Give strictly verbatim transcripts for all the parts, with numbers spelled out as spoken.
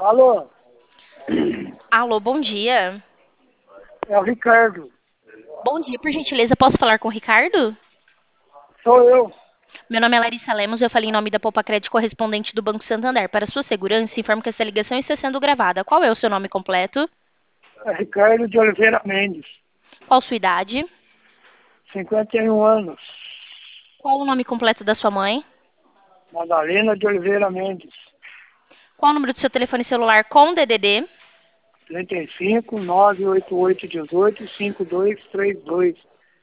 Alô, Alô, bom dia. é o Ricardo. Bom dia, por gentileza, posso falar com o Ricardo? Sou eu. Meu nome é Larissa Lemos, eu falei em nome da Poupa Crédito correspondente do Banco Santander. Para sua segurança, informo que essa ligação está sendo gravada. Qual é o seu nome completo? É Ricardo de Oliveira Mendes, Qual sua idade? cinquenta e um anos. Qual o nome completo da sua mãe? Madalena de Oliveira Mendes, Qual o número do seu telefone celular com D D D? trinta e cinco, nove oito oito, dezoito, cinquenta e dois trinta e dois.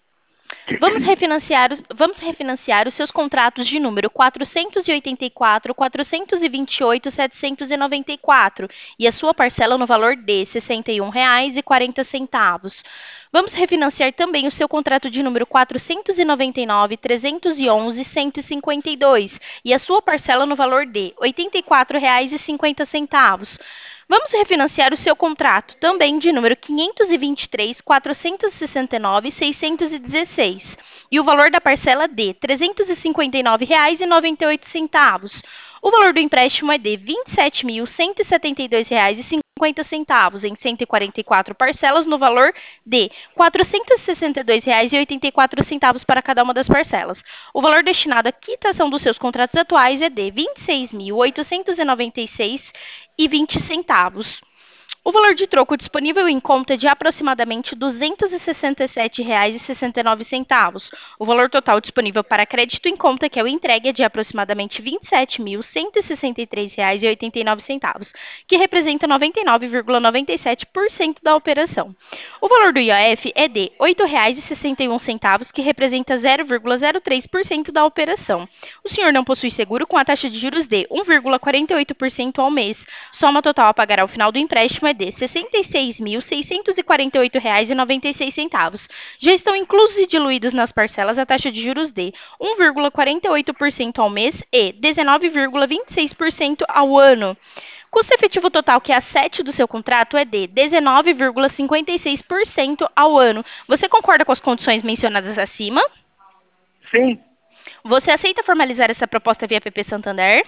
Vamos refinanciar, os- vamos refinanciar os seus contratos de número quatrocentos e oitenta e quatro, quatrocentos e vinte e oito, setecentos e noventa e quatro e a sua parcela no valor de R$ sessenta e um reais e quarenta centavos. Vamos refinanciar também o seu contrato de número quatrocentos e noventa e nove, trezentos e onze, cento e cinquenta e dois e a sua parcela no valor de R$ oitenta e quatro reais e cinquenta centavos. Vamos refinanciar o seu contrato, também de número quinhentos e vinte e três, quatrocentos e sessenta e nove, seiscentos e dezesseis, e o valor da parcela de R$ trezentos e cinquenta e nove reais e noventa e oito centavos. O valor do empréstimo é de R$ vinte e sete mil, cento e setenta e dois reais e cinquenta centavos em cento e quarenta e quatro parcelas no valor de R$ quatrocentos e sessenta e dois reais e oitenta e quatro centavos para cada uma das parcelas. O valor destinado à quitação dos seus contratos atuais é de R$ vinte e seis mil, oitocentos e noventa e seis reais e vinte centavos. O valor de troco disponível em conta é de aproximadamente duzentos e sessenta e sete reais e sessenta e nove centavos. O valor total disponível para crédito em conta que é o entregue é de aproximadamente vinte e sete mil, cento e sessenta e três reais e oitenta e nove centavos, que representa noventa e nove vírgula noventa e sete por cento da operação. O valor do I O F é de R$ oito reais e sessenta e um centavos, que representa zero vírgula zero três por cento da operação. O senhor não possui seguro com a taxa de juros de um vírgula quarenta e oito por cento ao mês. Soma total a pagar ao final do empréstimo é de R$ sessenta e seis mil, seiscentos e quarenta e oito reais e noventa e seis centavos. Já estão inclusos e diluídos nas parcelas a taxa de juros de um vírgula quarenta e oito por cento ao mês e dezenove vírgula vinte e seis por cento ao ano. Custo efetivo total, que é a sete do seu contrato, é de dezenove vírgula cinquenta e seis por cento ao ano. Você concorda com as condições mencionadas acima? Sim, Você aceita formalizar essa proposta via P P Santander?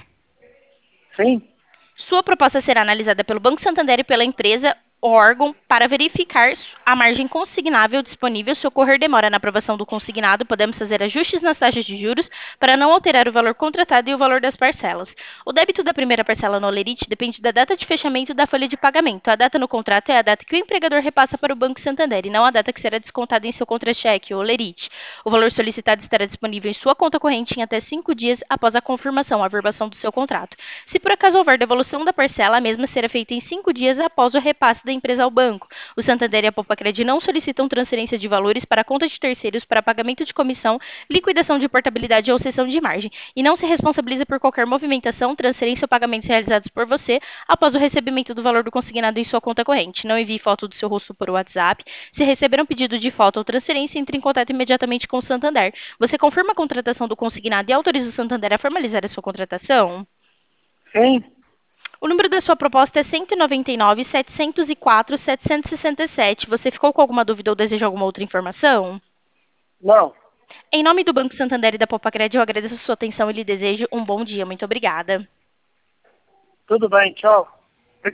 sim, Sua proposta será analisada pelo Banco Santander e pela empresa órgão para verificar a margem consignável disponível. Se ocorrer demora na aprovação do consignado, podemos fazer ajustes nas taxas de juros para não alterar o valor contratado e o valor das parcelas. O débito da primeira parcela no Olerite depende da data de fechamento da folha de pagamento. A data no contrato é a data que o empregador repassa para o Banco Santander e não a data que será descontada em seu contra-cheque, o Olerite. O valor solicitado estará disponível em sua conta corrente em até cinco dias após a confirmação, a averbação do seu contrato. Se por acaso houver devolução da parcela, a mesma será feita em cinco dias após o repasse da empresa ao banco. O Santander e a Poupa-Cred não solicitam transferência de valores para a conta de terceiros para pagamento de comissão, liquidação de portabilidade ou cessão de margem, e não se responsabiliza por qualquer movimentação, transferência ou pagamentos realizados por você após o recebimento do valor do consignado em sua conta corrente. Não envie foto do seu rosto por WhatsApp. Se receber um pedido de foto ou transferência, entre em contato imediatamente com o Santander. Você confirma a contratação do consignado e autoriza o Santander a formalizar a sua contratação? sim. O número da sua proposta é cento e noventa e nove, setecentos e quatro, setecentos e sessenta e sete. Você ficou com alguma dúvida ou deseja alguma outra informação? Não. Em nome do Banco Santander e da Poupa-Cred, eu agradeço a sua atenção e lhe desejo um bom dia. Muito obrigada. Tudo bem, tchau.